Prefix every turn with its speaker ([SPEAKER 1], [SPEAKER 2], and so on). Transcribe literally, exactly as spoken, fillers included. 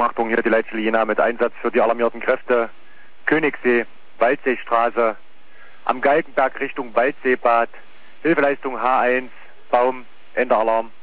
[SPEAKER 1] Achtung, hier die Leitstelle Jena mit Einsatz für die alarmierten Kräfte. Königssee, Waldseestraße, am Galgenberg Richtung Waldseebad, Hilfeleistung H eins, Baum, Ende Alarm.